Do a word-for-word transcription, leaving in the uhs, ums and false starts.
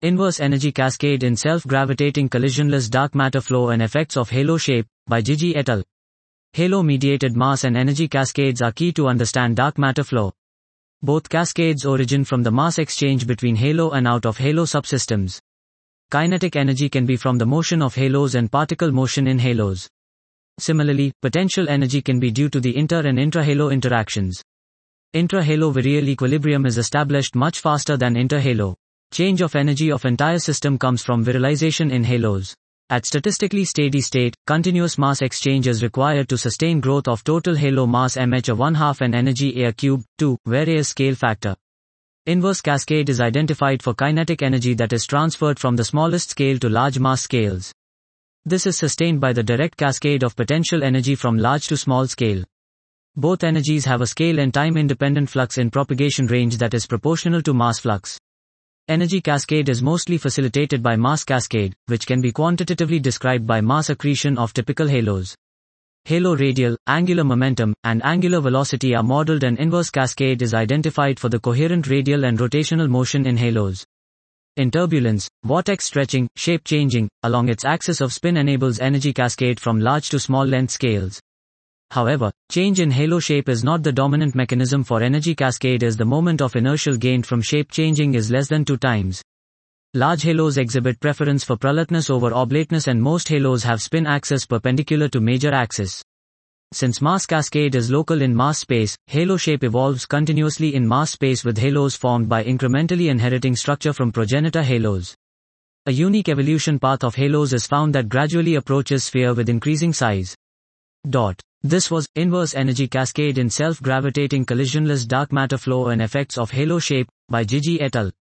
Inverse Energy Cascade in Self-Gravitating Collisionless Dark Matter Flow and Effects of Halo Shape, by Gigi et al. Halo-mediated mass and energy cascades are key to understand dark matter flow. Both cascades origin from the mass exchange between halo and out of halo subsystems. Kinetic energy can be from the motion of halos and particle motion in halos. Similarly, potential energy can be due to the inter- and intra-halo interactions. Intra-halo virial equilibrium is established much faster than inter-halo. Change of energy of entire system comes from virialization in halos. At statistically steady state, continuous mass exchange is required to sustain growth of total halo mass mh a one half and energy a cube, two, various scale factor. Inverse cascade is identified for kinetic energy that is transferred from the smallest scale to large mass scales. This is sustained by the direct cascade of potential energy from large to small scale. Both energies have a scale and time-independent flux in propagation range that is proportional to mass flux. Energy cascade is mostly facilitated by mass cascade, which can be quantitatively described by mass accretion of typical halos. Halo radial, angular momentum, and angular velocity are modeled, and inverse cascade is identified for the coherent radial and rotational motion in halos. In turbulence, vortex stretching, shape changing, along its axis of spin enables energy cascade from large to small length scales. However, change in halo shape is not the dominant mechanism for energy cascade, as the moment of inertial gained from shape changing is less than two times. Large halos exhibit preference for prolatelness over oblateness, and most halos have spin axis perpendicular to major axis. Since mass cascade is local in mass space, halo shape evolves continuously in mass space, with halos formed by incrementally inheriting structure from progenitor halos. A unique evolution path of halos is found that gradually approaches sphere with increasing size. Dot. This was Inverse Energy Cascade in Self-Gravitating Collisionless Dark Matter Flow and Effects of Halo Shape, by Gigi et al.